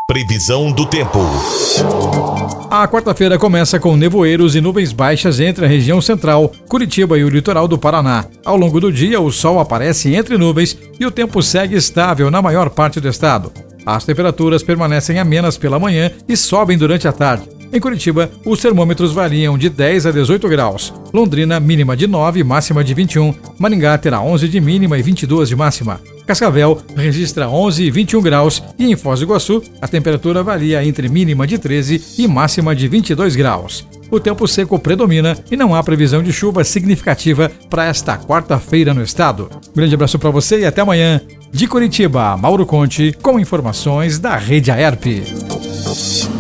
Previsão do tempo. A quarta-feira começa com nevoeiros e nuvens baixas entre a região central, Curitiba e o litoral do Paraná. Ao longo do dia, o sol aparece entre nuvens e o tempo segue estável na maior parte do estado. As temperaturas permanecem amenas pela manhã e sobem durante a tarde. Em Curitiba, os termômetros variam de 10 a 18 graus. Londrina, mínima de 9, máxima de 21. Maringá terá 11 de mínima e 22 de máxima. Cascavel registra 11 e 21 graus e em Foz do Iguaçu a temperatura varia entre mínima de 13 e máxima de 22 graus. O tempo seco predomina e não há previsão de chuva significativa para esta quarta-feira no estado. Grande abraço para você e até amanhã. De Curitiba, Mauro Conte com informações da Rede Aerp.